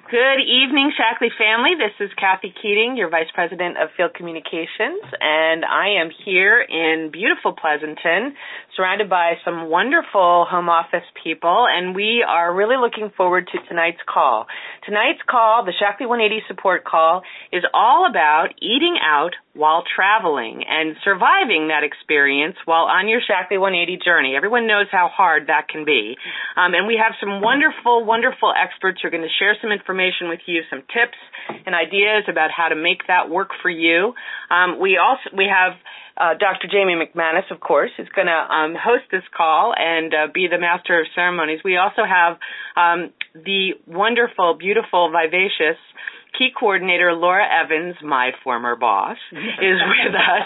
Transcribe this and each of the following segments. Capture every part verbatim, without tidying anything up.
Good evening, Shaklee family. This is Kathy Keating, your Vice President of Field Communications, and I am here in beautiful Pleasanton, surrounded by some wonderful home office people, and we are really looking forward to tonight's call. Tonight's call, the Shaklee one eighty support call, is all about eating out while traveling and surviving that experience while on your Shaklee one eighty journey. Everyone knows how hard that can be. Um, and we have some wonderful, wonderful experts who are going to share some information with you, some tips and ideas about how to make that work for you. Um, we also we have uh, Doctor Jamie McManus, of course, who's going to um, host this call and uh, be the master of ceremonies. We also have um, the wonderful, beautiful, vivacious Key Coordinator Laura Evans, my former boss, is with us,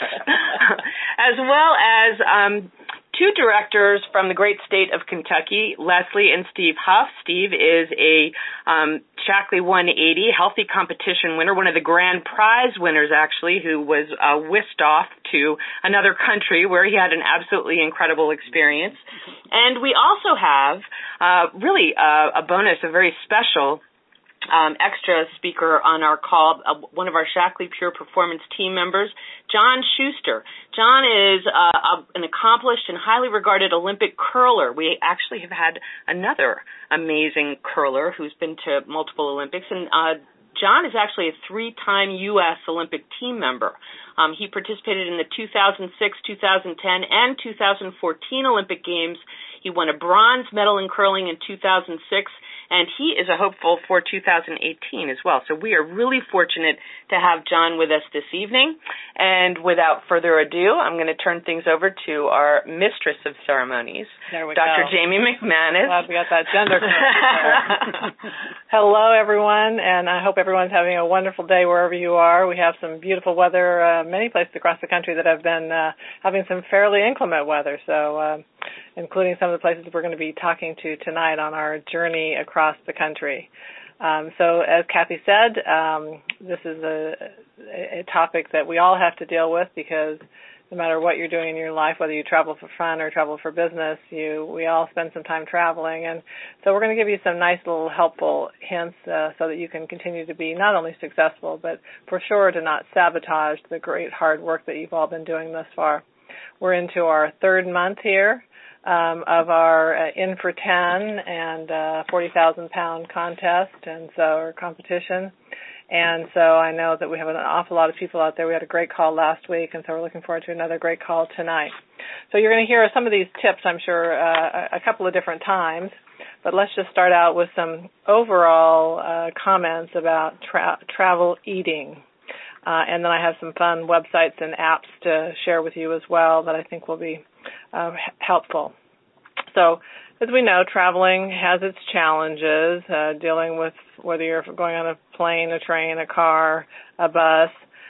as well as um, two directors from the great state of Kentucky, Leslie and Steve Huff. Steve is a um, Shaklee one eighty healthy competition winner, one of the grand prize winners, actually, who was uh, whisked off to another country where he had an absolutely incredible experience. And we also have uh, really uh, a bonus, a very special Um, extra speaker on our call, uh, one of our Shaklee Pure Performance team members, John Schuster. John is uh, a, an accomplished and highly regarded Olympic curler. We actually have had another amazing curler who's been to multiple Olympics, and uh, John is actually a three-time U S Olympic team member. Um, he participated in the two thousand six, two thousand ten, and two thousand fourteen Olympic Games. He won a bronze medal in curling in two thousand six, and he is a hopeful for two thousand eighteen as well. So we are really fortunate to have John with us this evening. And without further ado, I'm going to turn things over to our mistress of ceremonies, there we Doctor go. Jamie McManus. Glad we got that gender correct. Hello, everyone, and I hope everyone's having a wonderful day wherever you are. We have some beautiful weather, uh, many places across the country that have been uh, having some fairly inclement weather, so uh, including some of the places we're going to be talking to tonight on our journey across the country. Um, so as Kathy said, um, this is a, a topic that we all have to deal with because no matter what you're doing in your life, whether you travel for fun or travel for business, you we all spend some time traveling. And so we're going to give you some nice little helpful hints uh, so that you can continue to be not only successful, but for sure to not sabotage the great hard work that you've all been doing thus far. We're into our third month here um, of our uh, In for ten and uh, forty thousand pound contest, and so our competition. And so I know that we have an awful lot of people out there. We had a great call last week, and so we're looking forward to another great call tonight. So you're going to hear some of these tips, I'm sure, uh, a couple of different times. But let's just start out with some overall uh, comments about tra- travel eating. Uh, and then I have some fun websites and apps to share with you as well that I think will be uh, helpful. So as we know, traveling has its challenges, uh, dealing with whether you're going on a plane, a train, a car, a bus,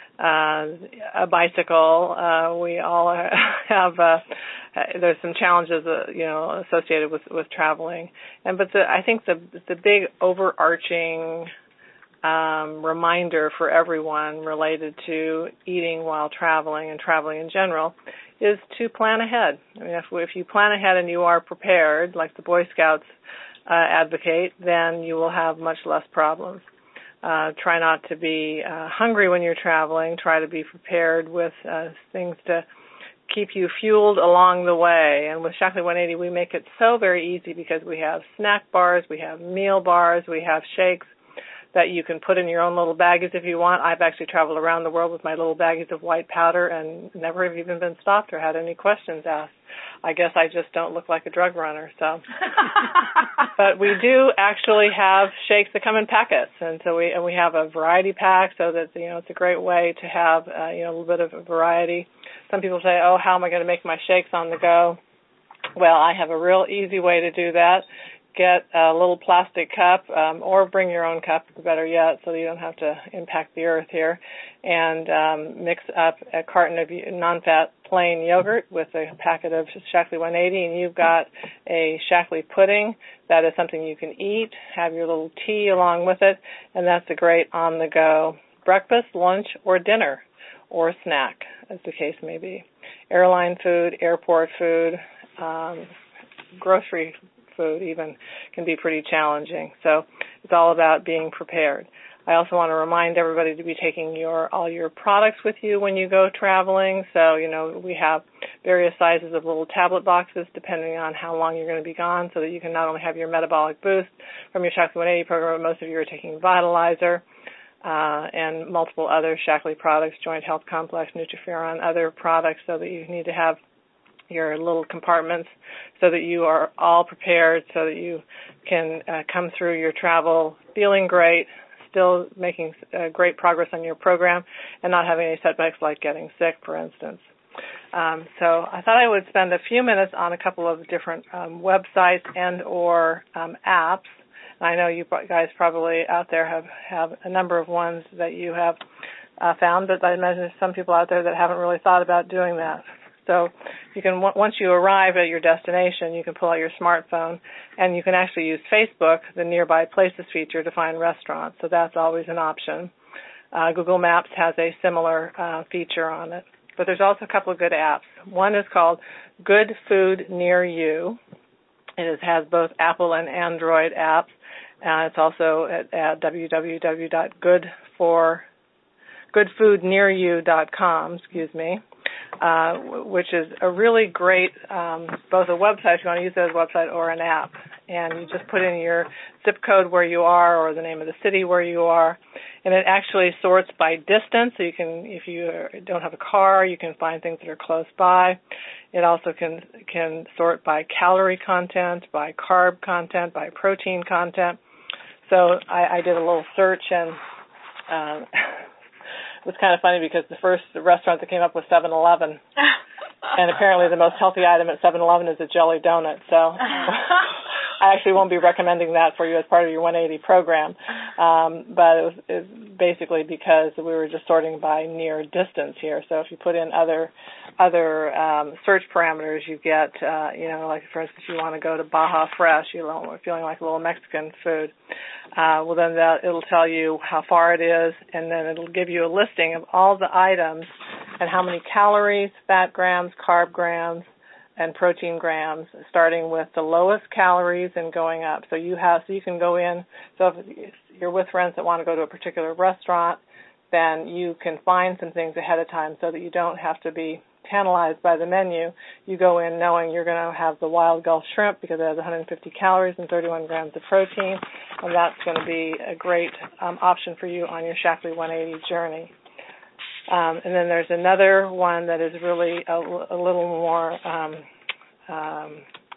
uh, a bicycle. Uh, we all have, uh, there's some challenges, uh, you know, associated with, with traveling. And but the, I think the the big overarching Um, reminder for everyone related to eating while traveling and traveling in general is to plan ahead. I mean, if, if you plan ahead and you are prepared, like the Boy Scouts uh, advocate, then you will have much less problems. Uh, try not to be uh, hungry when you're traveling. Try to be prepared with uh, things to keep you fueled along the way. And with Shaklee one eighty, we make it so very easy because we have snack bars, we have meal bars, we have shakes that you can put in your own little baggies if you want. I've actually traveled around the world with my little baggies of white powder and never have even been stopped or had any questions asked. I guess I just don't look like a drug runner, so. But we do actually have shakes that come in packets, and so we and we have a variety pack so that, you know, it's a great way to have, uh, you know, a little bit of a variety. Some people say, oh, how am I going to make my shakes on the go? Well, I have a real easy way to do that. Get a little plastic cup, um, or bring your own cup, better yet, so that you don't have to impact the earth here, and um, mix up a carton of non-fat plain yogurt with a packet of Shaklee one eighty, and you've got a Shaklee pudding. That is something you can eat. Have your little tea along with it, and that's a great on-the-go breakfast, lunch, or dinner, or snack, as the case may be. Airline food, airport food, um, grocery food even can be pretty challenging. So It's all about being prepared. I also want to remind everybody to be taking your all your products with you when you go traveling. So, you know, we have various sizes of little tablet boxes depending on how long you're going to be gone, so that you can not only have your metabolic boost from your Shaklee one eighty program, but most of you are taking Vitalizer uh, and multiple other Shaklee products, Joint Health Complex, Nutriferon, other products, so that you need to have your little compartments so that you are all prepared, so that you can uh, come through your travel feeling great, still making uh, great progress on your program, and not having any setbacks like getting sick, for instance. Um, so I thought I would spend a few minutes on a couple of different um, websites and or um, apps. And I know you guys probably out there have, have a number of ones that you have uh, found, but I imagine there's some people out there that haven't really thought about doing that. So you can, once you arrive at your destination, you can pull out your smartphone, and you can actually use Facebook, the Nearby Places feature, to find restaurants. So that's always an option. Uh, Google Maps has a similar uh, feature on it. But there's also a couple of good apps. One is called Good Food Near You. It is, has both Apple and Android apps. Uh, it's also at, at w w w dot good food near you dot com, excuse me. Uh, which is a really great, um, both a website, if you want to use it as a website, or an app. And you just put in your zip code where you are, or the name of the city where you are, and it actually sorts by distance. So you can, if you don't have a car, you can find things that are close by. It also can can sort by calorie content, by carb content, by protein content. So I, I did a little search, and um, it was kind of funny because the first restaurant that came up was seven eleven, and apparently the most healthy item at seven eleven is a jelly donut. So I actually won't be recommending that for you as part of your one eighty program, um, but it was, it was basically because we were just sorting by near distance here. So if you put in other other um, search parameters, you get, uh, you know, like for instance, you want to go to Baja Fresh, you're feeling like a little Mexican food. Uh, well, then that, it'll tell you how far it is, and then it'll give you a listing of all the items and how many calories, fat grams, carb grams, and protein grams, starting with the lowest calories and going up. So you have, so you can go in. So if you're with friends that want to go to a particular restaurant, then you can find some things ahead of time so that you don't have to be tantalized by the menu. You go in knowing you're going to have the wild Gulf shrimp because it has one hundred fifty calories and thirty-one grams of protein, and that's going to be a great um, option for you on your Shaklee one eighty journey. Um, and then there's another one that is really a, a little more um, um,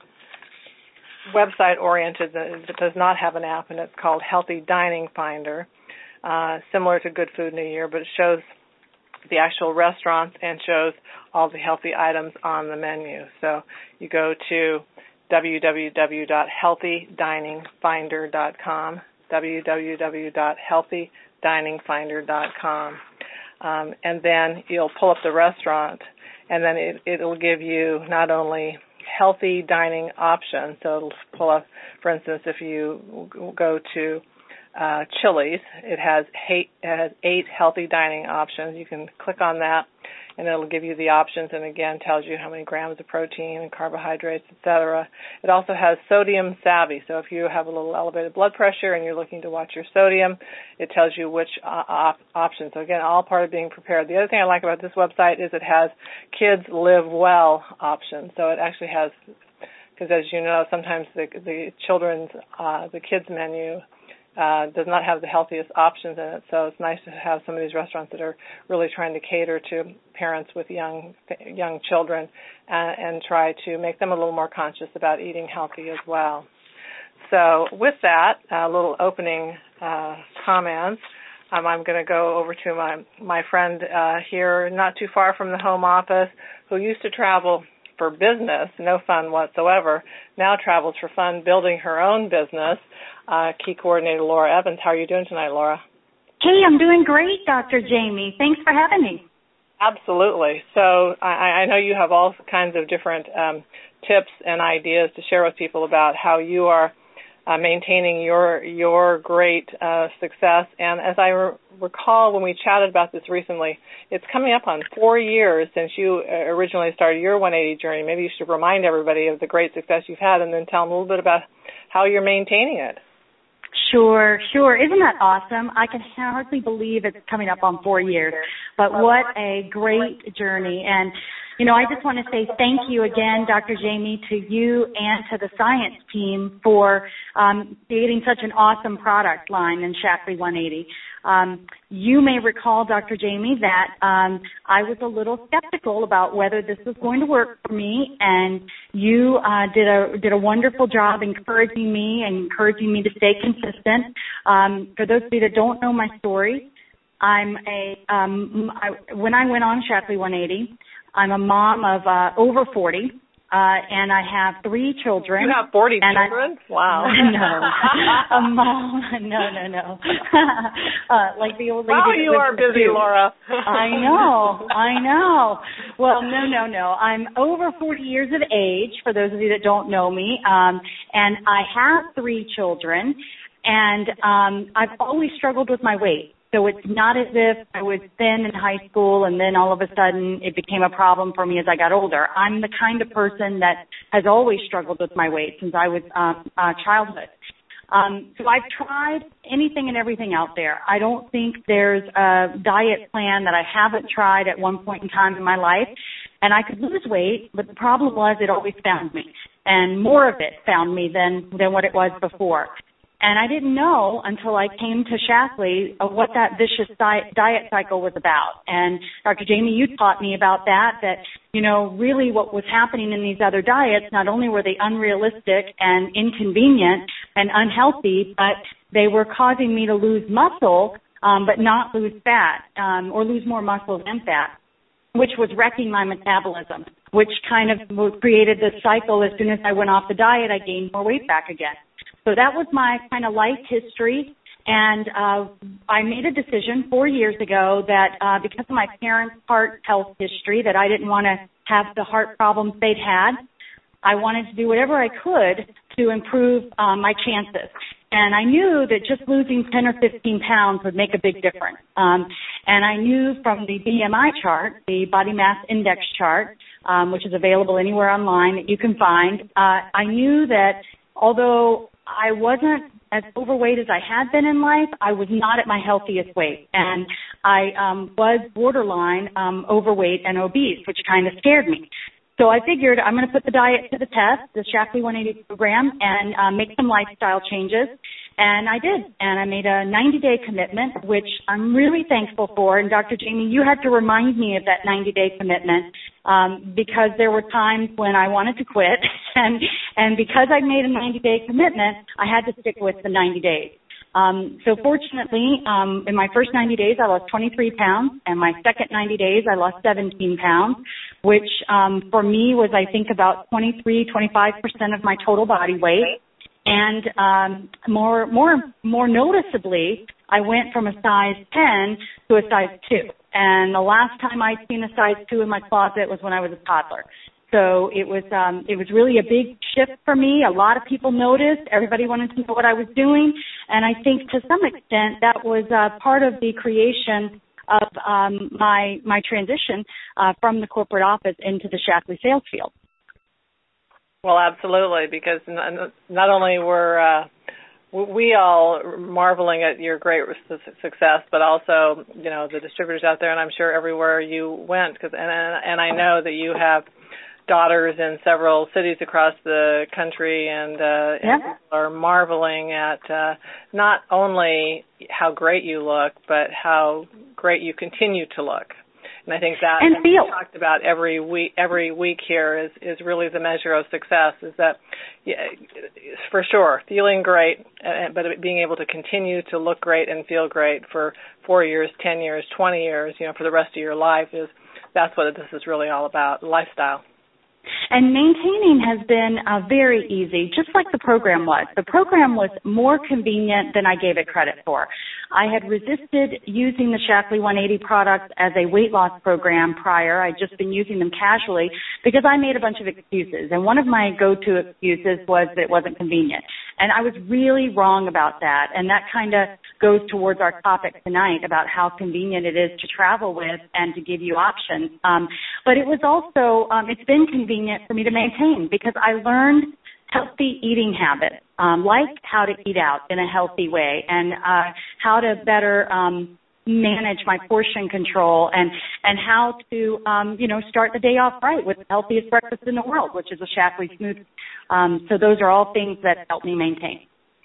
website-oriented that does not have an app, and it's called Healthy Dining Finder, uh, similar to Good Food New Year, but it shows the actual restaurants and shows all the healthy items on the menu. So you go to w w w dot healthy dining finder dot com, w w w dot healthy dining finder dot com. Um, and then you'll pull up the restaurant, and then it, it'll give you not only healthy dining options, so it'll pull up, for instance, if you go to uh, Chili's, it has, eight, it has eight healthy dining options. You can click on that, and it'll give you the options, and again tells you how many grams of protein and carbohydrates, et cetera. It also has Sodium Savvy, so if you have a little elevated blood pressure and you're looking to watch your sodium, it tells you which uh, op- options. So again, all part of being prepared. The other thing I like about this website is it has Kids Live Well options. So it actually has, because as you know, sometimes the, the children's, uh, the kids menu Uh, does not have the healthiest options in it, so it's nice to have some of these restaurants that are really trying to cater to parents with young young children uh, and try to make them a little more conscious about eating healthy as well. So with that, a uh, little opening uh, comments. Um, I'm going to go over to my, my friend uh, here, not too far from the home office, who used to travel for business, no fun whatsoever, now travels for fun, building her own business. Uh, Key Coordinator Laura Evans. How are you doing tonight, Laura? Hey, I'm doing great, Doctor Jamie. Thanks for having me. Absolutely. So I, I know you have all kinds of different um, tips and ideas to share with people about how you are uh, maintaining your your great uh, success. And as I re- recall when we chatted about this recently, it's coming up on four years since you originally started your one eighty journey. Maybe you should remind everybody of the great success you've had and then tell them a little bit about how you're maintaining it. Sure, sure. Isn't that awesome? I can hardly believe it's coming up on four years. But what a great journey. And, you know, I just want to say thank you again, Doctor Jamie, to you and to the science team for um, creating such an awesome product line in Shaklee one eighty. Um, you may recall, Doctor Jamie, that um, I was a little skeptical about whether this was going to work for me, and you uh, did a did a wonderful job encouraging me and encouraging me to stay consistent. Um, for those of you that don't know my story, I'm a um, I, when I went on Shaklee one eighty, I'm a mom of uh, over forty. Uh, and I have three children. You have forty children? I, wow. No. A mom. No, no, no. uh, like the old lady. Wow, you are busy, Laura. I know. I know. Well, no, no, no. I'm over forty years of age, for those of you that don't know me. Um, and I have three children. And um, I've always struggled with my weight. So it's not as if I was thin in high school and then all of a sudden it became a problem for me as I got older. I'm the kind of person that has always struggled with my weight since I was um, uh, childhood. Um, so I've tried anything and everything out there. I don't think there's a diet plan that I haven't tried at one point in time in my life. And I could lose weight, but the problem was it always found me. And more of it found me than, than what it was before. And I didn't know until I came to Shaklee of what that vicious diet, diet cycle was about. And Doctor Jamie, you taught me about that, that, you know, really what was happening in these other diets, not only were they unrealistic and inconvenient and unhealthy, but they were causing me to lose muscle, um, but not lose fat, um, or lose more muscle than fat, which was wrecking my metabolism, which kind of created this cycle. As soon as I went off the diet, I gained more weight back again. So that was my kind of life history, and uh, I made a decision four years ago that uh, because of my parents' heart health history, that I didn't want to have the heart problems they'd had. I wanted to do whatever I could to improve um, my chances. And I knew that just losing ten or fifteen pounds would make a big difference. Um, and I knew from the B M I chart, the body mass index chart, um, which is available anywhere online that you can find, uh, I knew that although I wasn't as overweight as I had been in life, I was not at my healthiest weight. And I um, was borderline um, overweight and obese, which kind of scared me. So I figured I'm going to put the diet to the test, the Shaklee one eighty program, and uh, make some lifestyle changes. And I did. And I made a ninety-day commitment, which I'm really thankful for. And Doctor Jamie, you had to remind me of that ninety-day commitment um, because there were times when I wanted to quit. and and because I made a ninety-day commitment, I had to stick with the ninety days. Um, so fortunately, um, in my first ninety days, I lost twenty-three pounds, and my second ninety days, I lost seventeen pounds, which um, for me was, I think, about twenty-three, twenty-five percent of my total body weight. And um, more, more, more noticeably, I went from a size ten to a size two. And the last time I'd seen a size two in my closet was when I was a toddler. So it was um, it was really a big shift for me. A lot of people noticed. Everybody wanted to know what I was doing. And I think to some extent that was uh, part of the creation of um, my my transition uh, from the corporate office into the Shaklee sales field. Well, absolutely, because not only were uh, we all marveling at your great success, but also, you know, the distributors out there, and I'm sure everywhere you went, cause, and, and I know that you have daughters in several cities across the country, and, uh, yeah. and people are marveling at uh, not only how great you look, but how great you continue to look. And I think that and feel. we talked about every week, every week here is, is really the measure of success, is that, yeah, for sure, feeling great, uh, but being able to continue to look great and feel great for four years, ten years, twenty years, you know, for the rest of your life, is that's what this is really all about, lifestyle. And maintaining has been uh, very easy, just like the program was. The program was more convenient than I gave it credit for. I had resisted using the Shaklee one eighty products as a weight loss program prior. I'd just been using them casually because I made a bunch of excuses. And one of my go-to excuses was that it wasn't convenient. And I was really wrong about that. And that kind of goes towards our topic tonight about how convenient it is to travel with and to give you options. Um, but it was also, um, it's been convenient for me to maintain because I learned healthy eating habits, um, like how to eat out in a healthy way and uh, how to better um, manage my portion control and, and how to, um, you know, start the day off right with the healthiest breakfast in the world, which is a Shaklee smoothie. Um, so those are all things that help me maintain.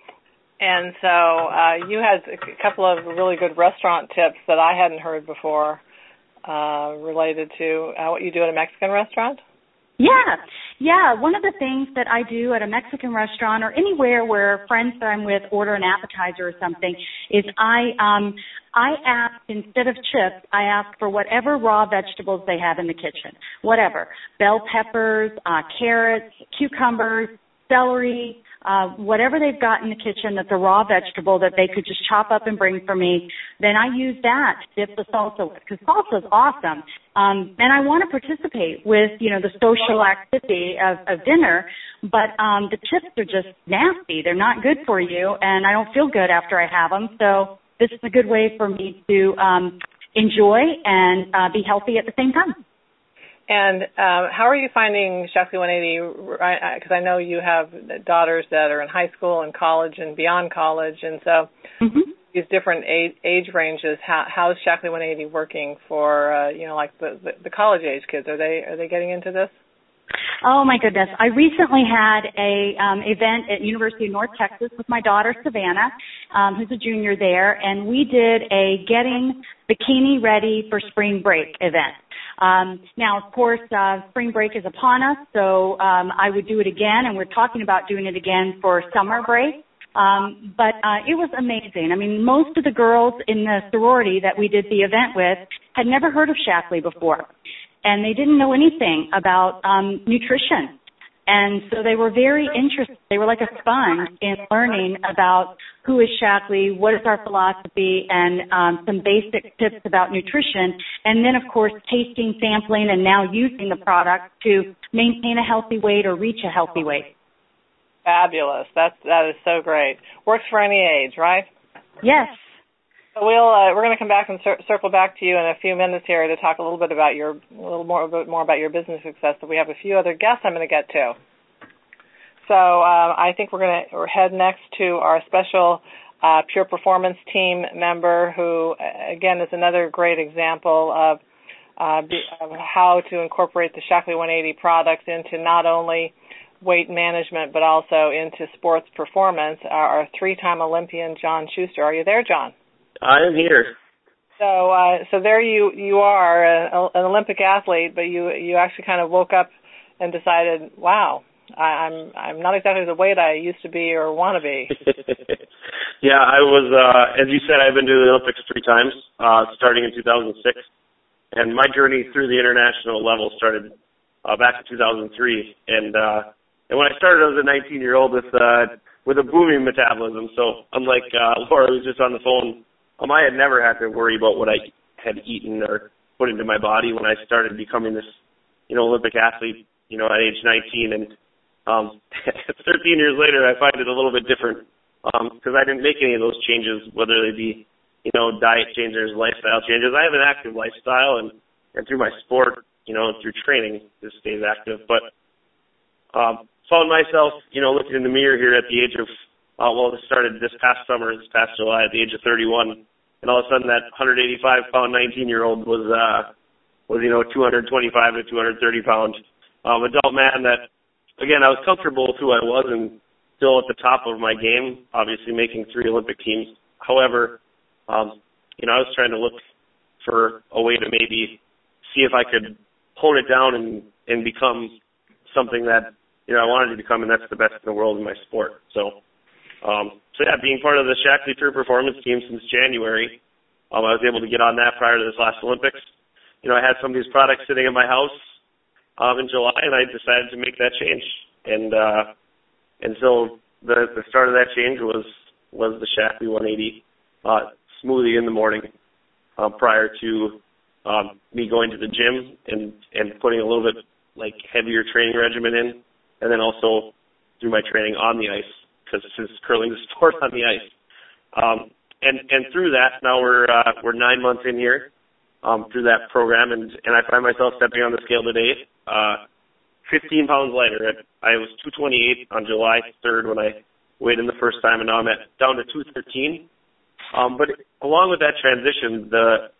And so uh, you had a couple of really good restaurant tips that I hadn't heard before uh, related to uh, what you do at a Mexican restaurant. Yeah, yeah. One of the things that I do at a Mexican restaurant or anywhere where friends that I'm with order an appetizer or something is I um, I ask, instead of chips, I ask for whatever raw vegetables they have in the kitchen, whatever, bell peppers, uh, carrots, cucumbers, celery, uh, whatever they've got in the kitchen that's a raw vegetable that they could just chop up and bring for me. Then I use that to dip the salsa with, because salsa is awesome. Um, and I want to participate with, you know, the social activity of, of dinner, but um, the chips are just nasty. They're not good for you, and I don't feel good after I have them. So this is a good way for me to um, enjoy and uh, be healthy at the same time. And um, how are you finding Shaklee one eighty? Because I know you have daughters that are in high school and college and beyond college, and so mm-hmm. these different age, age ranges. How, how is Shaklee one eighty working for uh, you know, like the, the, the college age kids? Are they are they getting into this? Oh my goodness! I recently had a um, event at University of North Texas with my daughter Savannah, um, who's a junior there, and we did a Getting Bikini Ready for Spring Break event. Um, now, of course, uh, spring break is upon us, so um, I would do it again, and we're talking about doing it again for summer break. Um, but uh, it was amazing. I mean, most of the girls in the sorority that we did the event with had never heard of Shaklee before, and they didn't know anything about um, nutrition. And so they were very interested. They were like a sponge in learning about who is Shaklee, what is our philosophy, and um, some basic tips about nutrition. And then, of course, tasting, sampling, and now using the product to maintain a healthy weight or reach a healthy weight. Fabulous. That's, that is so great. Works for any age, right? Yes. So we'll uh, we're going to come back and cir- circle back to you in a few minutes here to talk a little bit about your a little more a bit more about your business success. But we have a few other guests I'm going to get to. So uh, I think we're going to head next to our special uh, Pure Performance team member, who again is another great example of, uh, be, of how to incorporate the Shaklee one eighty products into not only weight management but also into sports performance. Our, our three-time Olympian John Schuster. Are you there, John? I am here. So, uh, so there you you are, a, an Olympic athlete, but you you actually kind of woke up and decided, wow, I, I'm I'm not exactly the weight I used to be or want to be. Yeah, I was. Uh, as you said, I've been to the Olympics three times, uh, starting in two thousand six, and my journey through the international level started uh, back in two thousand three. And uh, and when I started, I was a nineteen-year-old with uh, with a booming metabolism. So unlike uh, Laura, who was just on the phone. Um, I had never had to worry about what I had eaten or put into my body when I started becoming this, you know, Olympic athlete, you know, at age nineteen. And um, thirteen years later, I find it a little bit different because um, I didn't make any of those changes, whether they be, you know, diet changes, lifestyle changes. I have an active lifestyle, and, and through my sport, you know, through training, this stays active. But um, found myself, you know, looking in the mirror here at the age of, uh, well, this started this past summer, this past July, at the age of thirty-one. And all of a sudden, that one hundred eighty-five pound nineteen-year-old was, uh, was you know, two hundred twenty-five to two hundred thirty pound um, adult man that, again, I was comfortable with who I was and still at the top of my game, obviously making three Olympic teams. However, um, you know, I was trying to look for a way to maybe see if I could hone it down and, and become something that, you know, I wanted to become, and that's the best in the world in my sport. So, Um, so yeah, being part of the Shaklee Pure Performance team since January, um, I was able to get on that prior to this last Olympics. You know, I had some of these products sitting in my house um, in July, and I decided to make that change. And uh, and so the the start of that change was was the Shaklee one eighty uh, smoothie in the morning uh, prior to um, me going to the gym and and putting a little bit like heavier training regimen in, and then also through my training on the ice, because this is curling the sport on the ice. Um, and, and through that, now we're uh, we're nine months in here um, through that program, and, and I find myself stepping on the scale today, uh, fifteen pounds lighter. I was two twenty-eight on July third when I weighed in the first time, and now I'm at down to two thirteen. Um, but along with that transition, the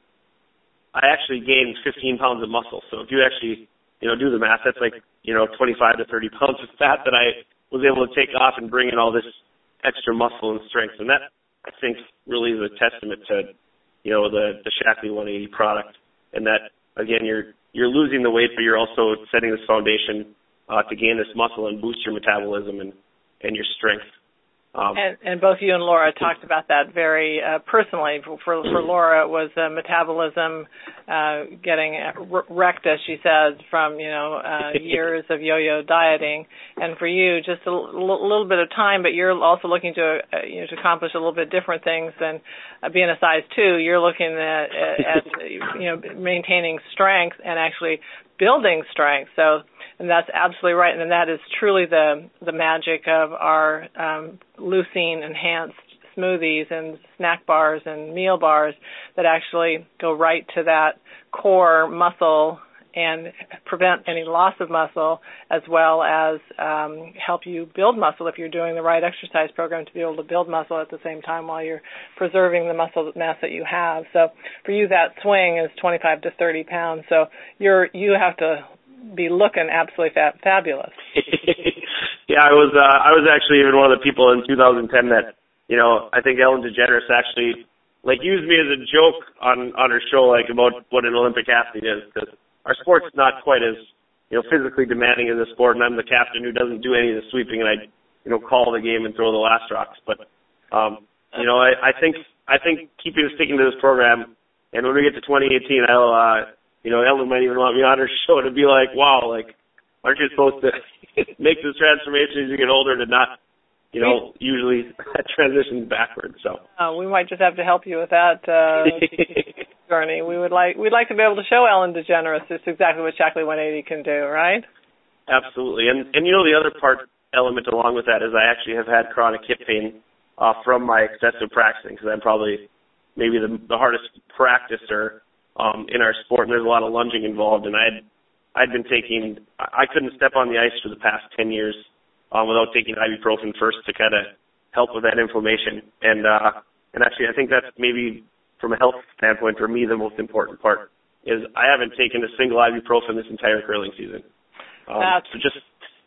I actually gained fifteen pounds of muscle. So if you actually, you know, do the math, that's like, you know, twenty-five to thirty pounds of fat that I was able to take off and bring in all this extra muscle and strength. And that, I think, really is a testament to, you know, the, the Shaklee one eighty product. And that, again, you're you're losing the weight, but you're also setting this foundation uh, to gain this muscle and boost your metabolism and, and your strength. Um, and, and both you and Laura talked about that very uh, personally. For for Laura, it was uh, metabolism uh, getting wrecked, as she said, from you know uh, years of yo-yo dieting. And for you, just a l- little bit of time, but you're also looking to uh, you know to accomplish a little bit different things than uh, being a size two. You're looking at, at you know maintaining strength and actually building strength. So. And that's absolutely right, and that is truly the the magic of our um, leucine enhanced smoothies and snack bars and meal bars that actually go right to that core muscle and prevent any loss of muscle, as well as um, help you build muscle if you're doing the right exercise program to be able to build muscle at the same time while you're preserving the muscle mass that you have. So for you, that swing is twenty-five to thirty pounds. So you're you have to be looking absolutely fa- fabulous. Yeah, I was uh, I was actually even one of the people in two thousand ten that, you know, I think Ellen DeGeneres actually, like, used me as a joke on, on her show, like, about what an Olympic athlete is, because our sport's not quite as, you know, physically demanding as a sport, and I'm the captain who doesn't do any of the sweeping, and I, you know, call the game and throw the last rocks. But, um, you know, I, I think I think keeping sticking to this program, and when we get to twenty eighteen, I'll, uh, you know, Ellen might even want me on her show to be like, wow, like, aren't you supposed to make this transformation as you get older to not, you know, usually transition backwards. So uh, we might just have to help you with that uh, journey. We would like we'd like to be able to show Ellen DeGeneres just exactly what Shaklee one eighty can do, right? Absolutely, and and you know the other part element along with that is I actually have had chronic hip pain uh, from my excessive practicing, because I'm probably maybe the, the hardest practicer um, in our sport, and there's a lot of lunging involved, and I'd I'd been taking I couldn't step on the ice for the past ten years. Um, without taking ibuprofen first to kind of help with that inflammation. And uh, and actually, I think that's maybe, from a health standpoint, for me, the most important part, is I haven't taken a single ibuprofen this entire curling season. Um, that's, so just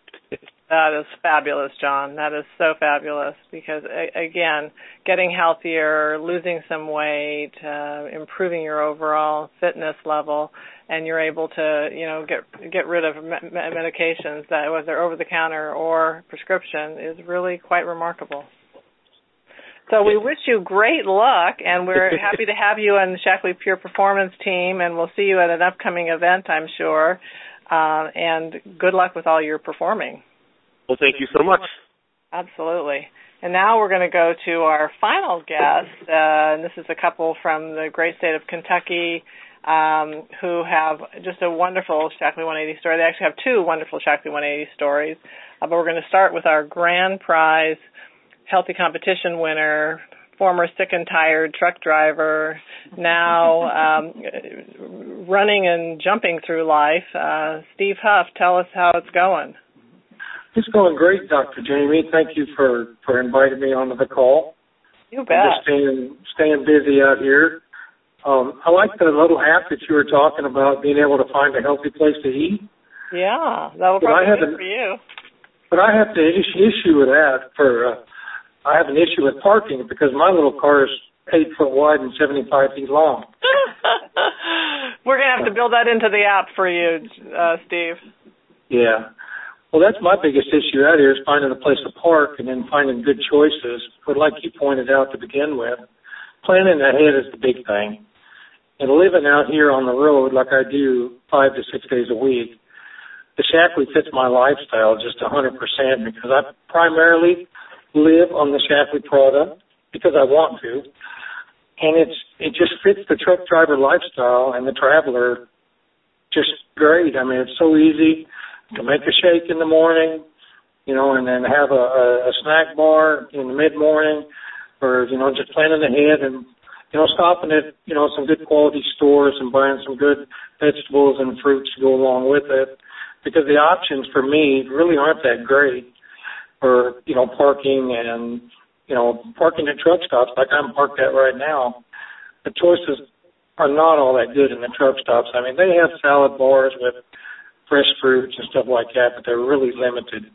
that is fabulous, John. That is so fabulous, because, a- again, getting healthier, losing some weight, uh, improving your overall fitness level, and you're able to, you know, get get rid of me- medications that, whether they're over the counter or prescription, is really quite remarkable. So we wish you great luck, and we're happy to have you on the Shaklee Pure Performance team, and we'll see you at an upcoming event, I'm sure. Uh, and good luck with all your performing. Well, thank you so much. Absolutely. And now we're going to go to our final guest, uh, and this is a couple from the great state of Kentucky, Um, who have just a wonderful Shaklee one eighty story. They actually have two wonderful Shaklee one eighty stories. Uh, but we're going to start with our grand prize healthy competition winner, former sick and tired truck driver, now um, running and jumping through life. Uh, Steve Huff, tell us how it's going. It's going great, Doctor Jamie. Thank you for, for inviting me onto the call. You bet. I'm just staying, staying busy out here. Um, I like the little app that you were talking about, being able to find a healthy place to eat. Yeah, that will probably be good for you. But I have the issue with that. For uh, I have an issue with parking because my little car is eight foot wide and seventy-five feet long. We're going to have to build that into the app for you, uh, Steve. Yeah. Well, that's my biggest issue out here is finding a place to park and then finding good choices. But like you pointed out to begin with, planning ahead is the big thing. And living out here on the road like I do five to six days a week, the Shaklee fits my lifestyle just one hundred percent because I primarily live on the Shaklee product because I want to. And it's it just fits the truck driver lifestyle and the traveler just great. I mean, it's so easy to make a shake in the morning, you know, and then have a, a, a snack bar in the mid-morning or, you know, just planning ahead and, you know, stopping at, you know, some good quality stores and buying some good vegetables and fruits to go along with it. because the options for me really aren't that great for, you know, parking and, you know, parking at truck stops like I'm parked at right now. The choices are not all that good in the truck stops. I mean, they have salad bars with fresh fruits and stuff like that, but they're really limited.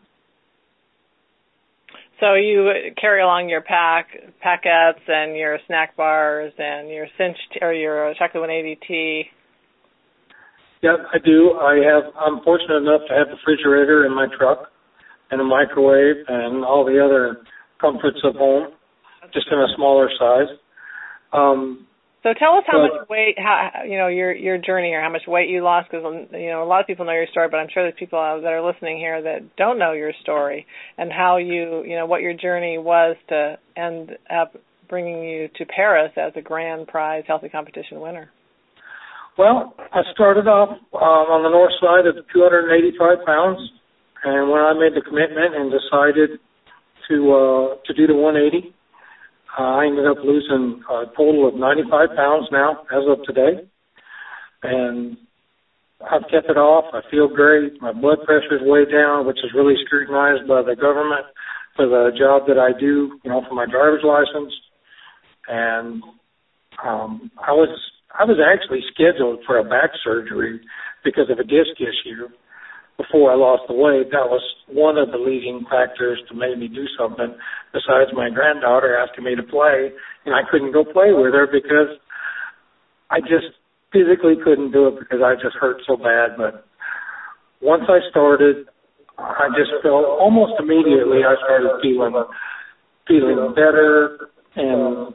So you carry along your pack, packets and your snack bars and your cinch or your chocolate one eighty tea. Yeah, I do. I have. I'm fortunate enough to have a refrigerator in my truck and a microwave and all the other comforts of home, just in a smaller size. Um, So tell us how much weight, how, you know, your your journey or how much weight you lost, because, you know, a lot of people know your story, but I'm sure there's people that are listening here that don't know your story and how you, you know, what your journey was to end up bringing you to Paris as a grand prize healthy competition winner. Well, I started off um, on the north side of two hundred eighty-five pounds, and when I made the commitment and decided to uh, to do the one eighty, Uh, I ended up losing a total of ninety-five pounds now as of today, and I've kept it off. I feel great. My blood pressure is way down, which is really scrutinized by the government for the job that I do, you know, for my driver's license. And um, I was I was actually scheduled for a back surgery because of a disc issue before I lost the weight. That was one of the leading factors to make me do something besides my granddaughter asking me to play, and I couldn't go play with her because I just physically couldn't do it because I just hurt so bad. But once I started, I just felt almost immediately I started feeling feeling better, and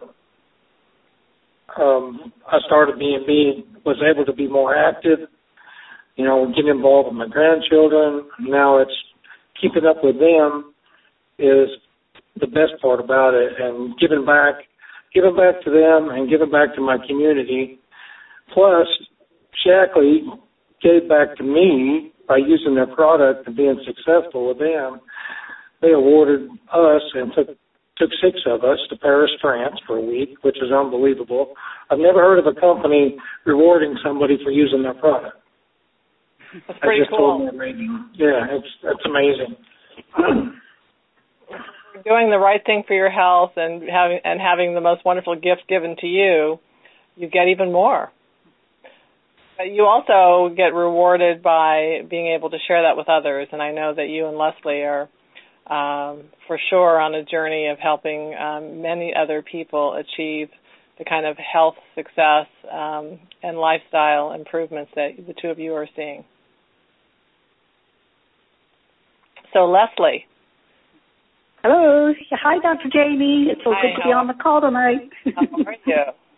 um, I started being being was able to be more active. You know, getting involved with my grandchildren. Now it's keeping up with them is the best part about it, and giving back, giving back to them and giving back to my community. Plus, Shaklee gave back to me by using their product and being successful with them. They awarded us and took took six of us to Paris, France for a week, which is unbelievable. I've never heard of a company rewarding somebody for using their product. That's pretty I just cool. Told them, yeah, it's that's amazing. Doing the right thing for your health and having and having the most wonderful gift given to you, you get even more. But you also get rewarded by being able to share that with others, and I know that you and Leslie are um, for sure on a journey of helping um, many other people achieve the kind of health success um, and lifestyle improvements that the two of you are seeing. So, Leslie. Hello. Hi, Doctor Jamie. It's so Hi, good to be on the call tonight. How are you?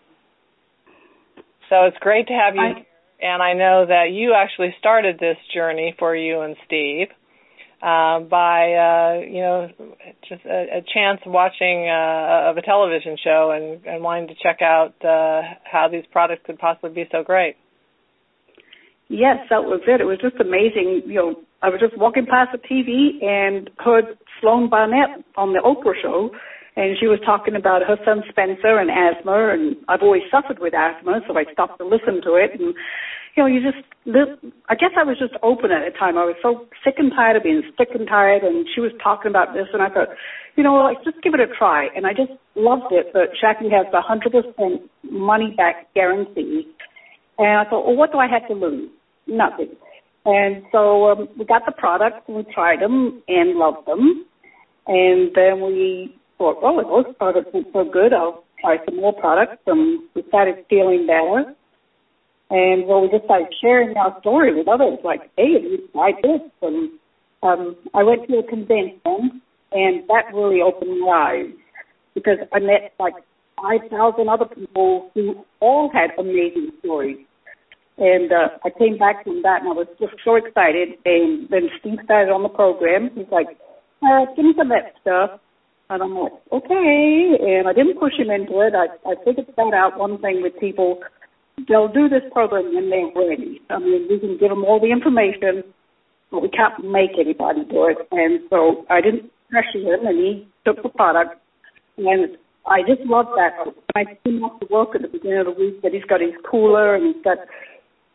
So it's great to have you here. And I know that you actually started this journey for you and Steve uh, by, uh, you know, just a, a chance watching uh, of a television show and, and wanting to check out uh, how these products could possibly be so great. Yes, that was it. It was just amazing. You know, I was just walking past the T V and heard Sloan Barnett on the Oprah show, and she was talking about her son Spencer and asthma, and I've always suffered with asthma, so I stopped to listen to it. And, you know, you just, I guess I was just open at the time. I was so sick and tired of being sick and tired, and she was talking about this, and I thought, you know, like, just give it a try. And I just loved it, that Shaklee has the one hundred percent money-back guarantee. And I thought, well, what do I have to lose? Nothing. And so um, we got the products, and we tried them and loved them. And then we thought, well, if those products are so good, I'll try some more products. And we started feeling better. And well, we just started sharing our story with others, like, hey, you tried this. And um, I went to a convention, and that really opened my eyes because I met like five thousand other people who all had amazing stories. And uh, I came back from that, and I was just so excited. And then Steve started on the program. He's like, uh, give me some of that stuff. And I'm like, okay. And I didn't push him into it. I, I figured that out. One thing with people, they'll do this program when they're ready. I mean, we can give them all the information, but we can't make anybody do it. And so I didn't pressure him, and he took the product. And I just love that. When I came off to work at the beginning of the week, that he's got his cooler, and he's got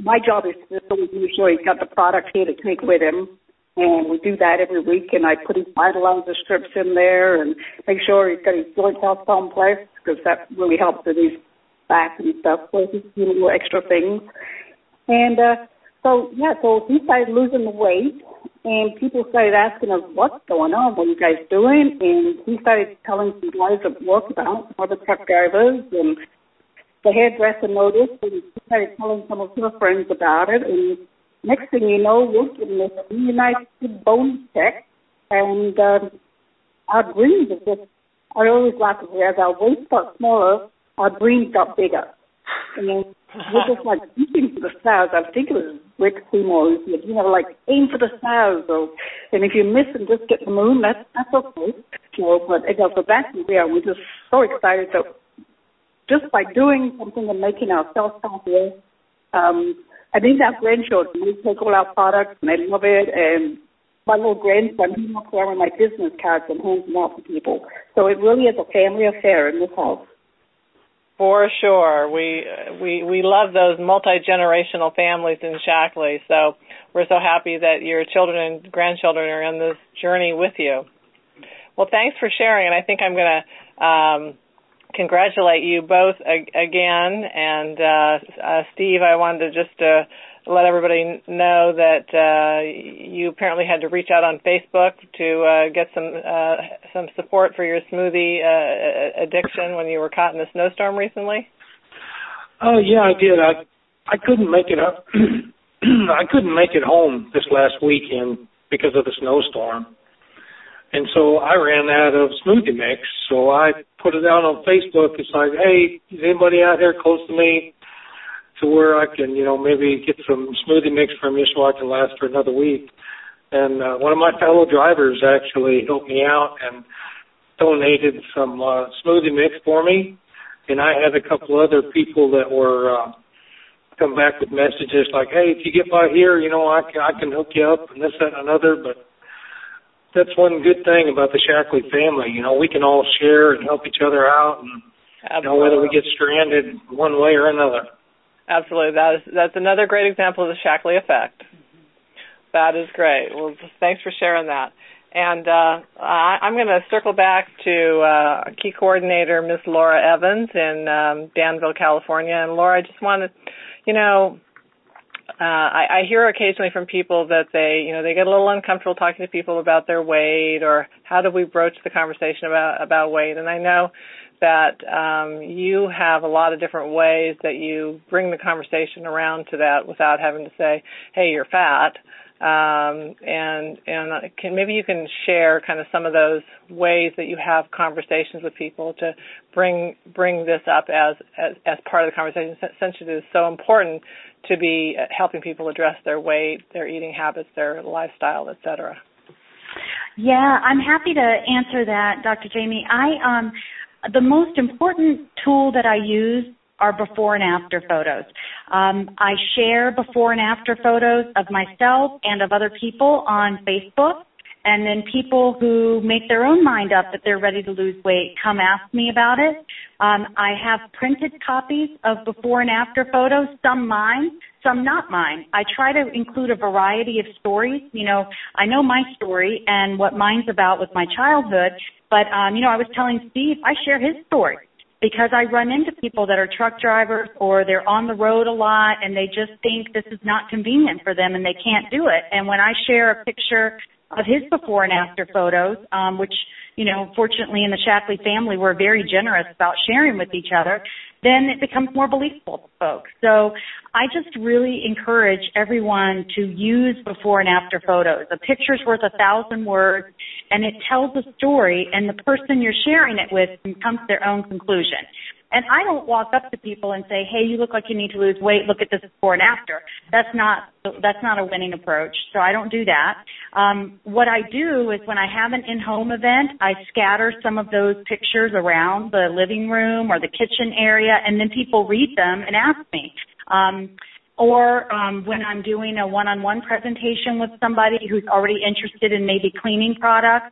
my job is to make sure he's got the product here to take with him. And we do that every week, and I put his vitalizer strips in there and make sure he's got his joint health complex, because that really helps with his back and stuff, so he's doing little extra things. And uh, so, yeah, so he started losing the weight, and people started asking us, what's going on, what are you guys doing? And he started telling some guys at work about it, other truck drivers, and the hairdresser noticed, and he started telling some of her friends about it, and next thing you know, we're getting this United bone check, and um, our dreams are just, I always laugh at it, as our waist got smaller, our dreams got bigger. And we're just like reaching for the stars. I think it was Rick Seymour who said, you know, like aim for the stars. Or, and if you miss and just get the moon, that's, that's okay. You know, but it goes back to there. We're just so excited that just by doing something and making ourselves happier, um, I think our grandchildren, we take all our products and they love it, and my little grandson, he's not wearing my business cards and hands them out to people. So it really is a family affair in this house. For sure. We we we love those multi-generational families in Shaklee, so we're so happy that your children and grandchildren are on this journey with you. Well, thanks for sharing, and I think I'm going to um, congratulate you both ag- again. And uh, uh, Steve, I wanted to just uh, let everybody know that uh, you apparently had to reach out on Facebook to uh, get some uh, some support for your smoothie uh, addiction when you were caught in a snowstorm recently. Oh yeah, I did. I I couldn't make it up. I couldn't make it home this last weekend because of the snowstorm. And so I ran out of smoothie mix, so I put it out on Facebook. It's like, hey, is anybody out there close to me to where I can, you know, maybe get some smoothie mix from you so I can last for another week? And uh, one of my fellow drivers actually helped me out and donated some uh, smoothie mix for me. And I had a couple other people that were uh, come back with messages like, hey, if you get by here, you know, I can, I can hook you up and this, that, and another. But that's one good thing about the Shaklee family. You know, we can all share and help each other out, and you know, whether we get stranded one way or another. Absolutely. That is, that's another great example of the Shaklee effect. That is great. Well, thanks for sharing that. And uh, I, I'm going to circle back to uh, key coordinator, Miss Laura Evans in um, Danville, California. And Laura, I just wanted, you know, Uh, I, I hear occasionally from people that they, you know, they get a little uncomfortable talking to people about their weight, or how do we broach the conversation about, about weight. And I know that um, you have a lot of different ways that you bring the conversation around to that without having to say, hey, you're fat. Um, and and can, maybe you can share kind of some of those ways that you have conversations with people to bring bring this up as, as, as part of the conversation, since it is so important to be helping people address their weight, their eating habits, their lifestyle, et cetera. Yeah, I'm happy to answer that, Doctor Jamie. I um, the most important tool that I use are before and after photos. Um, I share before and after photos of myself and of other people on Facebook, and then people who make their own mind up that they're ready to lose weight come ask me about it. Um, I have printed copies of before and after photos, some mine, some not mine. I try to include a variety of stories. You know, I know my story and what mine's about with my childhood, but, um, you know, I was telling Steve, I share his story, because I run into people that are truck drivers or they're on the road a lot and they just think this is not convenient for them and they can't do it. And when I share a picture of his before and after photos, um, which, you know, fortunately in the Shaklee family we're very generous about sharing with each other, then it becomes more believable to folks. So I just really encourage everyone to use before and after photos. A picture's worth a thousand words, and it tells a story, and the person you're sharing it with can come to their own conclusion. And I don't walk up to people and say, hey, you look like you need to lose weight, look at this before and after. That's not that's not a winning approach, so I don't do that. Um, what I do is when I have an in-home event, I scatter some of those pictures around the living room or the kitchen area, and then people read them and ask me. Um, or um, when I'm doing a one-on-one presentation with somebody who's already interested in maybe cleaning products,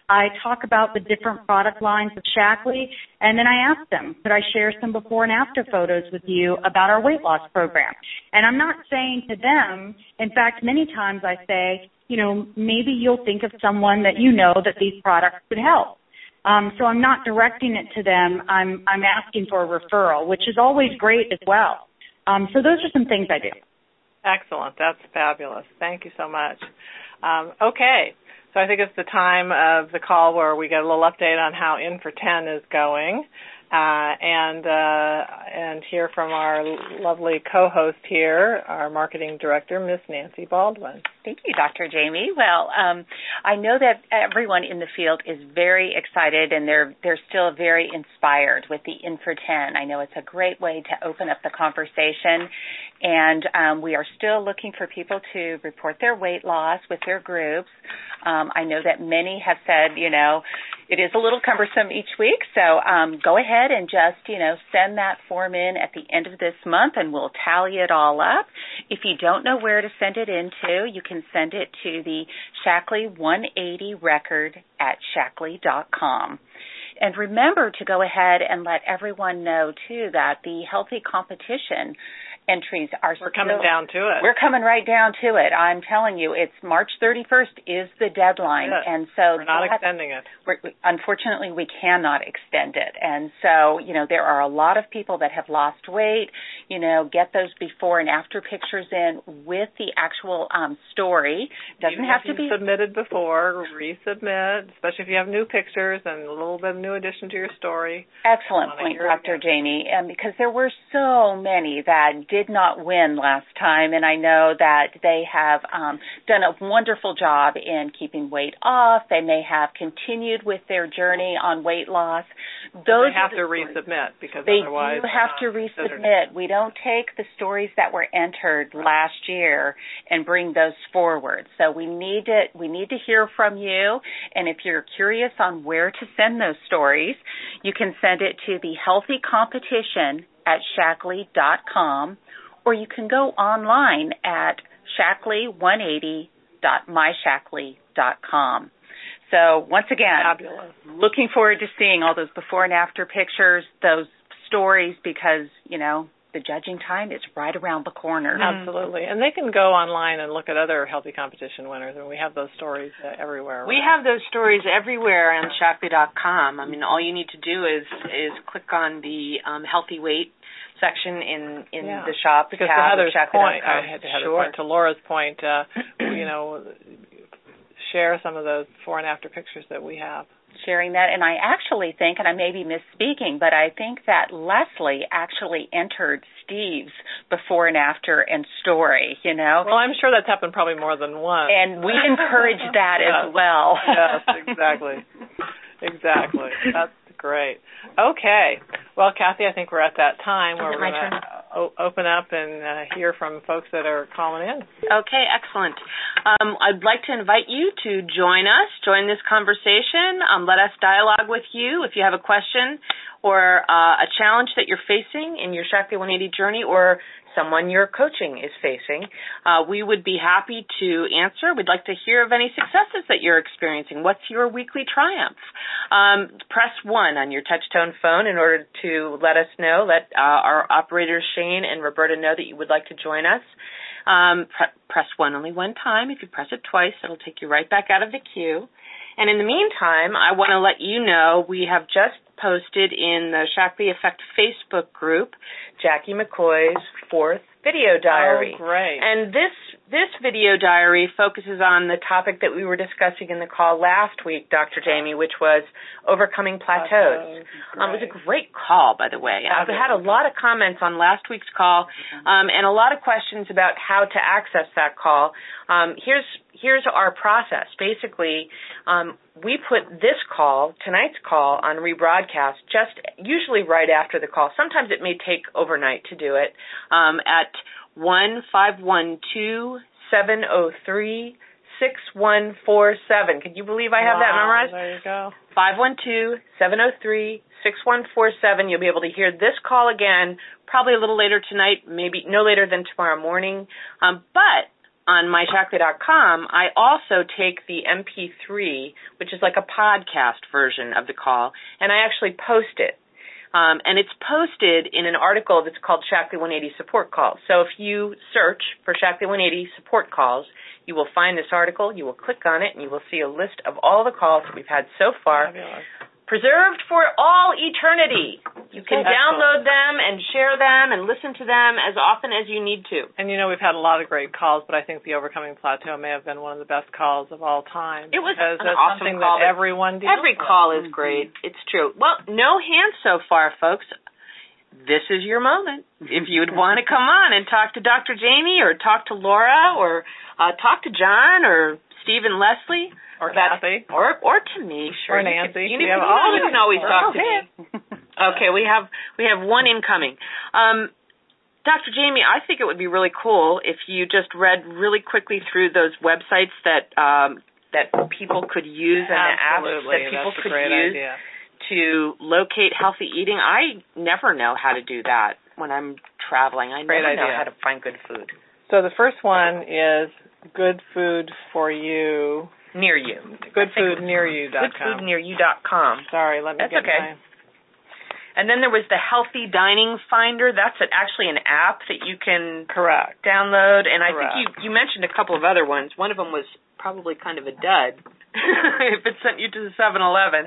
I talk about the different product lines of Shaklee, and then I ask them, could I share some before and after photos with you about our weight loss program? And I'm not saying to them, in fact, many times I say, you know, maybe you'll think of someone that you know that these products could help. Um, so I'm not directing it to them. I'm I'm asking for a referral, which is always great as well. Um, so those are some things I do. Excellent. That's fabulous. Thank you so much. Um, okay. So I think it's the time of the call where we get a little update on how In for ten is going. Uh, and uh, and hear from our lovely co-host here, our marketing director, Miss Nancy Baldwin. Thank you, Doctor Jamie. Well, um, I know that everyone in the field is very excited, and they're they're still very inspired with the In for ten. I know it's a great way to open up the conversation, and um, we are still looking for people to report their weight loss with their groups. Um, I know that many have said, you know, it is a little cumbersome each week, so um, go ahead and just, you know, send that form in at the end of this month, and we'll tally it all up. If you don't know where to send it into, you can send it to the Shaklee one eighty record at shaklee dot com. And remember to go ahead and let everyone know, too, that the healthy competition entries are We're still, coming down to it. We're coming right down to it. I'm telling you, it's March thirty-first is the deadline. Yes. And so we're not that, extending it. We're, unfortunately, we cannot extend it. And so, you know, there are a lot of people that have lost weight. You know, get those before and after pictures in with the actual um, story. Doesn't Even have if to be submitted before, resubmit, especially if you have new pictures and a little bit of new addition to your story. Excellent point, Doctor Jamie. And because there were so many that did not win last time, and I know that they have um, done a wonderful job in keeping weight off. They may have continued with their journey on weight loss. Those they have to resubmit because they otherwise do have to resubmit. We don't take the stories that were entered last year and bring those forward. So we need to we need to hear from you. And if you're curious on where to send those stories, you can send it to the Healthy Competition at shaklee dot com, or you can go online at shaklee one eighty dot my shaklee dot com. So once again, fabulous. Looking forward to seeing all those before and after pictures, those stories, because, you know, the judging time is right around the corner. Absolutely. And they can go online and look at other Healthy Competition winners, and we have those stories uh, everywhere. We have those stories everywhere on shaklee dot com. I mean, all you need to do is is click on the um, healthy weight section in, in yeah. the shop. Because to Heather's point, I had to Heather's sure. point, to Laura's point, uh, you know, share some of those before and after pictures that we have. Sharing that, and I actually think, and I may be misspeaking, but I think that Leslie actually entered Steve's before and after and story, you know. Well, I'm sure that's happened probably more than once. And we encourage that yes. as well. Yes, exactly. Exactly. That's great. Okay. Well, Kathy, I think we're at that time where we're going to o- open up and uh, hear from folks that are calling in. Okay, excellent. Um, I'd like to invite you to join us, join this conversation. Um, let us dialogue with you if you have a question or uh, a challenge that you're facing in your Shaklee one eighty journey, or someone you're coaching is facing. Uh, we would be happy to answer. We'd like to hear of any successes that you're experiencing. What's your weekly triumph? Um, press one on your touch-tone phone in order to let us know, let uh, our operators Shane and Roberta know that you would like to join us. Um, pre- press one only one time. If you press it twice, it'll take you right back out of the queue. And in the meantime, I want to let you know we have just posted in the Shaklee Effect Facebook group Jackie McCoy's fourth video diary. Oh, great. And this this video diary focuses on the topic that we were discussing in the call last week, Doctor Jamie, which was overcoming plateaus. Um, it was a great call, by the way. I've had a lot of comments on last week's call um, and a lot of questions about how to access that call. Um, here's here's our process. Basically, um, we put this call, tonight's call, on rebroadcast just usually right after the call. Sometimes it may take overnight to do it um, at one five one two, seven oh three, six one four seven. Can you believe I have wow, that memorized? There you go. five one two, seven oh three, six one four seven. You'll be able to hear this call again probably a little later tonight, maybe no later than tomorrow morning. Um, but on my shaklee dot com, I also take the M P three, which is like a podcast version of the call, and I actually post it. Um, and it's posted in an article that's called Shaklee one eighty Support Calls. So if you search for Shaklee one eighty Support Calls, you will find this article, you will click on it, and you will see a list of all the calls that we've had so far. Fabulous. Preserved for all eternity. You can Excellent. download them and share them and listen to them as often as you need to. And, you know, we've had a lot of great calls, but I think the Overcoming Plateau may have been one of the best calls of all time. It was an that's awesome something call. That everyone deals Every with. call is great. It's true. Well, no hands so far, folks. This is your moment. If you would want to come on and talk to Doctor Jamie or talk to Laura or uh, talk to John or Steve and Leslie. Or Kathy. Or or to me, sure. Or Nancy. You can, you, you, know, you can always talk to me. Okay, we have we have one incoming. Um, Doctor Jamie, I think it would be really cool if you just read really quickly through those websites that um, that people could use and the apps that people That's could a great use idea. to locate healthy eating. I never know how to do that when I'm traveling. I great never idea. know how to find good food. So the first one is Good Food for You. Near you. good food near you dot com. good food near you dot com. Sorry, let me That's get okay. my... And then there was the Healthy Dining Finder. That's an, actually an app that you can Correct. download. And I Correct. think you, you mentioned a couple of other ones. One of them was probably kind of a dud if it sent you to the seven eleven.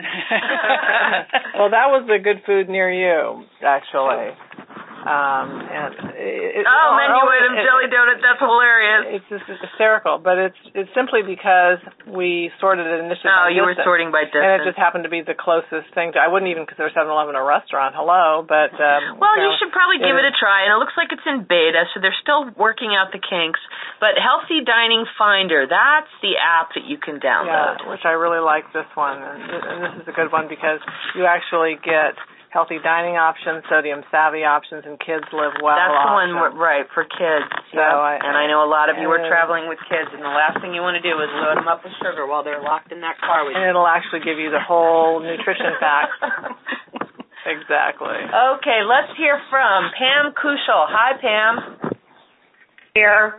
Well, that was the Good Food Near You, actually. Um, and it, oh, it, menu it, item it, jelly donut. That's hilarious. It's just hysterical, but it's it's simply because we sorted it initially. Oh, by you distance, were sorting by distance. and it just happened to be the closest thing to. I wouldn't even consider seven eleven a restaurant. Hello, but um, well, you, know, you should probably it give is. it a try. And it looks like it's in beta, so they're still working out the kinks. But Healthy Dining Finder, that's the app that you can download. Yeah, which I really like this one, and, and this is a good one because you actually get healthy dining options, sodium savvy options, and kids live well. That's the options. one, right, for kids. So yeah. I, and I know a lot of you are uh, traveling with kids, and the last thing you want to do is load them up with sugar while they're locked in that car with you. And it'll actually give you the whole nutrition facts. Exactly. Okay, let's hear from Pam Kushel. Hi, Pam. Here.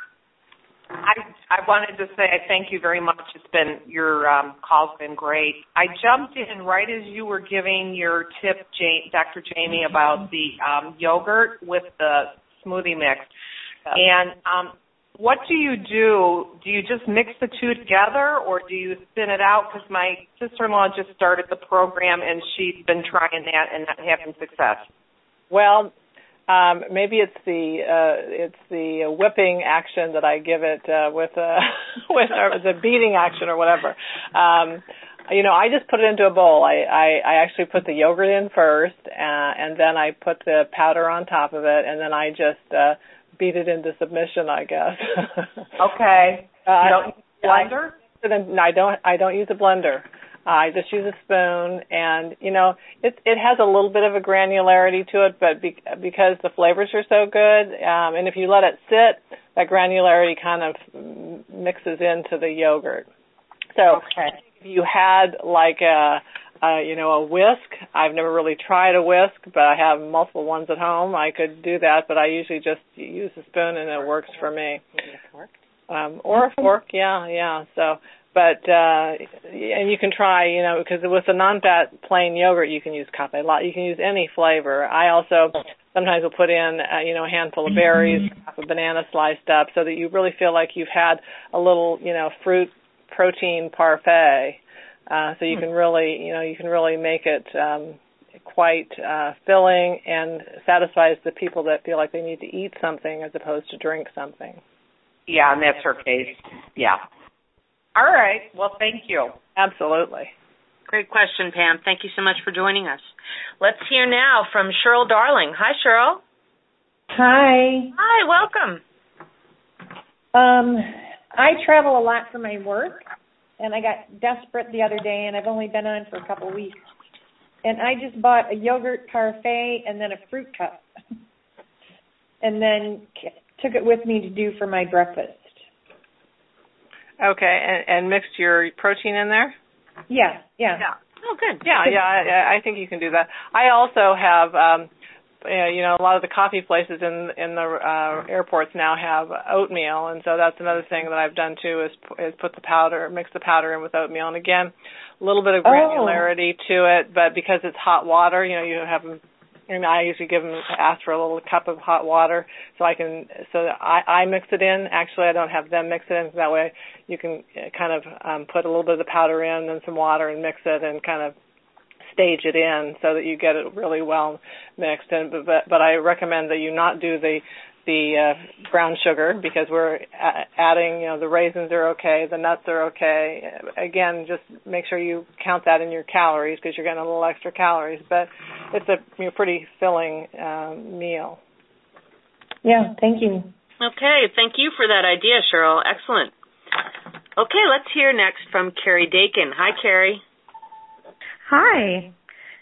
I I wanted to say thank you very much. It's been your um, call's been great. I jumped in right as you were giving your tip, Jane, Doctor Jamie, about the um, yogurt with the smoothie mix. Yeah. And um, what do you do? Do you just mix the two together, or do you thin it out? Because my sister-in-law just started the program, and she's been trying that and not having success. Well, Um, maybe it's the uh, it's the whipping action that I give it uh, with uh, with or the beating action or whatever. Um, you know, I just put it into a bowl. I, I, I actually put the yogurt in first, uh, and then I put the powder on top of it, and then I just uh, beat it into submission, I guess. Okay. Uh, you don't use a blender? I, I don't. I don't use a blender. I just use a spoon, and, you know, it it has a little bit of a granularity to it, but be, because the flavors are so good, um, and if you let it sit, that granularity kind of mixes into the yogurt. So okay. if you had like a, a, you know, a whisk, I've never really tried a whisk, but I have multiple ones at home. I could do that, but I usually just use a spoon, and it works for me. Um, or a fork, yeah, yeah, so... But, uh, and you can try, you know, because with the non-fat plain yogurt, you can use cafe latte. You can use any flavor. I also sometimes will put in, uh, you know, a handful of berries, half a banana sliced up, so that you really feel like you've had a little, you know, fruit protein parfait. Uh, so you can really, you know, you can really make it um, quite uh, filling and satisfies the people that feel like they need to eat something as opposed to drink something. Yeah, and that's her case. Yeah. All right. Well, thank you. Absolutely. Great question, Pam. Thank you so much for joining us. Let's hear now from Cheryl Darling. Hi, Cheryl. Hi. Hi, welcome. Um, I travel a lot for my work, and I got desperate the other day, and I've only been on for a couple of weeks. And I just bought a yogurt parfait and then a fruit cup, and then took it with me to do for my breakfast. Okay, and, and mixed your protein in there? Yeah, yeah. Yeah. Oh, good. Yeah, yeah, I, I think you can do that. I also have um, you know, a lot of the coffee places in in the uh, airports now have oatmeal, and so that's another thing that I've done too is is put the powder, mix the powder in with oatmeal, and again, a little bit of granularity oh. to it, but because it's hot water, you know, you have them. And I usually give them ask for a little cup of hot water, so I can so that I, I mix it in. Actually, I don't have them mix it in. So that way, you can kind of um, put a little bit of the powder in, and some water, and mix it, and kind of stage it in so that you get it really well mixed. And but but I recommend that you not do the the uh, brown sugar because we're a- adding, you know, the raisins are okay, the nuts are okay. Again, just make sure you count that in your calories because you're getting a little extra calories. But it's a you know, pretty filling um, meal. Yeah, thank you. Okay, thank you for that idea, Cheryl. Excellent. Okay, let's hear next from Carrie Dakin. Hi, Carrie. Hi.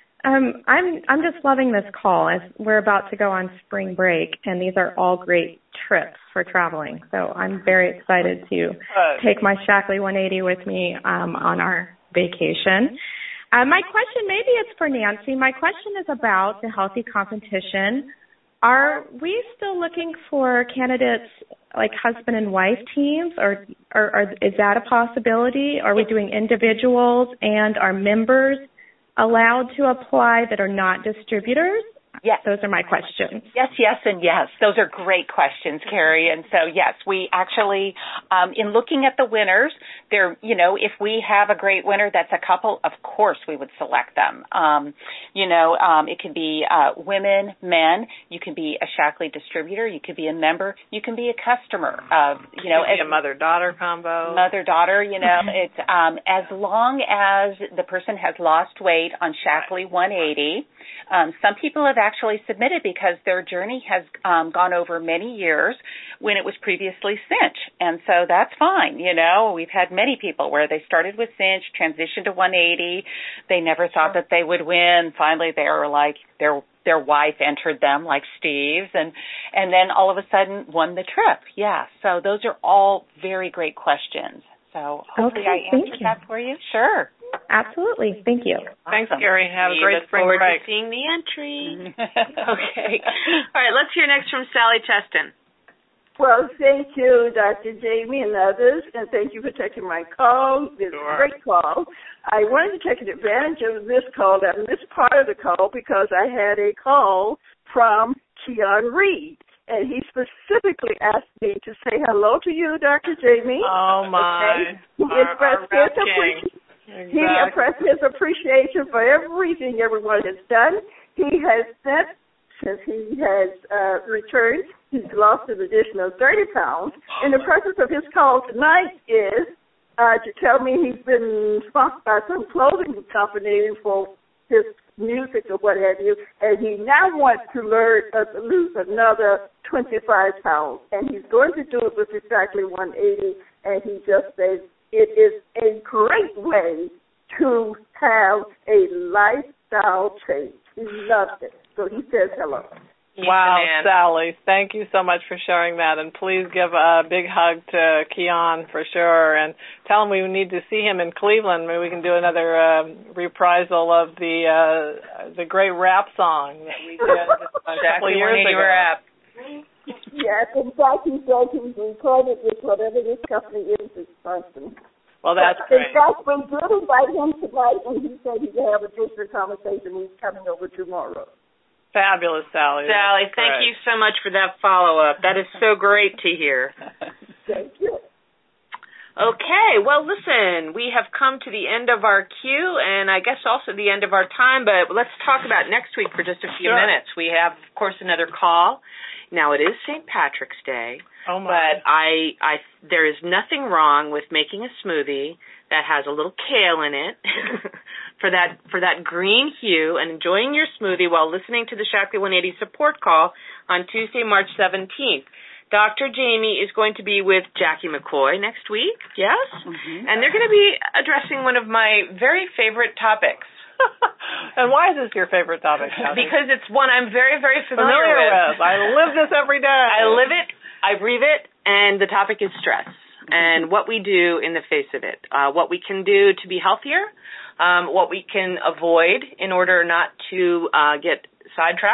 Um, I'm I'm just loving this call as we're about to go on spring break, and these are all great trips for traveling. So I'm very excited to take my Shaklee one eighty with me um, on our vacation. Uh, my question, maybe it's for Nancy. My question is about the healthy competition. Are we still looking for candidates like husband and wife teams, or, or, or is that a possibility? Are we doing individuals, and are members allowed to apply that are not distributors? Yes. Those are my questions. Yes, yes, and yes. Those are great questions, Carrie. And so, yes, we actually, um, in looking at the winners, there, you know, if we have a great winner that's a couple, of course we would select them. Um, you know, um, it can be uh, women, men. You can be a Shaklee distributor. You can be a member. You can be a customer. Of, you know, it can be a mother-daughter combo. Mother-daughter, you know, it's um, as long as the person has lost weight on Shaklee one eighty. Um, some people have actually submitted because their journey has um, gone over many years when it was previously Cinch, and so that's fine. You know, we've had many people where they started with Cinch, transitioned to one eighty. They never thought that they would win. Finally, they were like their their wife entered them, like Steve's, and and then all of a sudden won the trip. Yeah, so those are all very great questions. So hopefully okay, I answered that for you. Sure. Absolutely. Thank you. Thanks, Awesome. Gary. Have we a great look spring forward break. To seeing the entry. Okay. All right, let's hear next from Sally Cheston. Well, thank you, Doctor Jamie and others, and thank you for taking my call. This sure. great call. I wanted to take advantage of this call, and this part of the call, because I had a call from Keon Reed. And he specifically asked me to say hello to you, Doctor Jamie. Oh, my. Okay? He, our, expressed our his appreci- exactly. he expressed his appreciation for everything everyone has done. He has sent, since he has uh, returned, he's lost an additional thirty pounds. And the purpose of his call tonight is uh, to tell me he's been sponsored by some clothing company for his music or what have you, and he now wants to learn uh, to lose another twenty-five pounds, and he's going to do it with exactly one eighty, and he just says it is a great way to have a lifestyle change. He loves it, so he says hello. Wow, Sally, thank you so much for sharing that, and please give a big hug to Keon for sure, and tell him we need to see him in Cleveland. Maybe we can do another uh, reprisal of the uh, the great rap song that we did a couple of years ago. Rap. Yes, in fact, he said he's recorded with whatever this company is is sponsoring. Well, that's but, great. In fact, we did invite him tonight, and he said he could have a different conversation. He's coming over tomorrow. Fabulous, Sally. Sally, That's thank great. you so much for that follow-up. That is so great to hear. Thank you. Okay, well, listen, we have come to the end of our queue, and I guess also the end of our time, but let's talk about next week for just a few sure. minutes. We have, of course, another call. Now, it is Saint Patrick's Day, oh my. but I, I, there is nothing wrong with making a smoothie that has a little kale in it for that for that green hue and enjoying your smoothie while listening to the Shaklee one eighty support call on Tuesday, March seventeenth. Doctor Jamie is going to be with Jackie McCoy next week, yes? Mm-hmm. And they're going to be addressing one of my very favorite topics. And why is this your favorite topic, Kathy? Because it's one I'm very, very familiar, familiar with. with. I live this every day. I live it, I breathe it, and the topic is stress and what we do in the face of it, uh, what we can do to be healthier, um, what we can avoid in order not to uh, get sidetracked,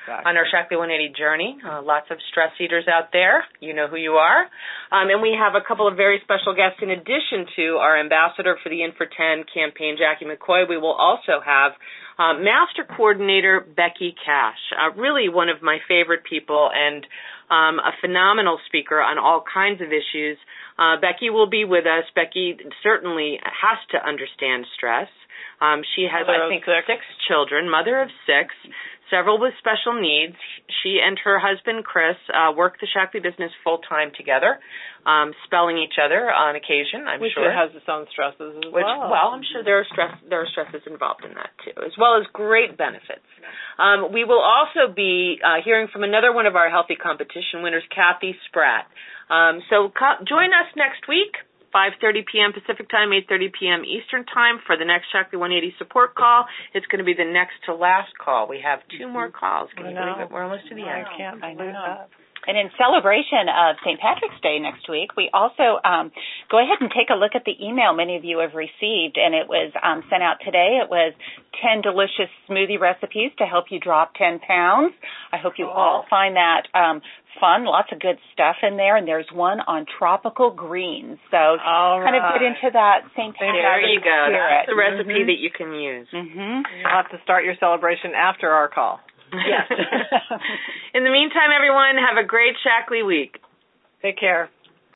exactly. on our Shaklee one eighty journey. Uh, lots of stress eaters out there. You know who you are. Um, and we have a couple of very special guests in addition to our ambassador for the Infra ten campaign, Jackie McCoy. We will also have uh, Master Coordinator Becky Cash, uh, really one of my favorite people and um, a phenomenal speaker on all kinds of issues. Uh, Becky will be with us. Becky certainly has to understand stress. Um, she has, mother I think, six. six children, mother of six, several with special needs. She and her husband, Chris, uh, work the Shaklee business full-time together, um, spelling each other on occasion, I'm Which sure. Which has its own stresses as Which, well. Well, I'm sure there are, stress, there are stresses involved in that, too, as well as great benefits. Um, we will also be uh, hearing from another one of our Healthy Competition winners, Kathy Spratt. Um, so co- join us next week, five thirty p.m. Pacific Time, eight thirty p.m. Eastern Time for the next Shaklee one eighty support call. It's going to be the next to last call. We have two more calls. Can you believe it? We're almost to the end. I can't I believe know. that. And in celebration of Saint Patrick's Day next week, we also um, go ahead and take a look at the email many of you have received, and it was um, sent out today. It was ten delicious smoothie recipes to help you drop ten pounds. I hope you oh. all find that um, fun. Lots of good stuff in there, and there's one on tropical greens. So all kind right. of get into that Saint Patrick's There you go. spirit. That's the recipe mm-hmm. that you can use. Mm-hmm. You'll have to start your celebration after our call. Yes. In the meantime, everyone, have a great Shaklee week. Take care.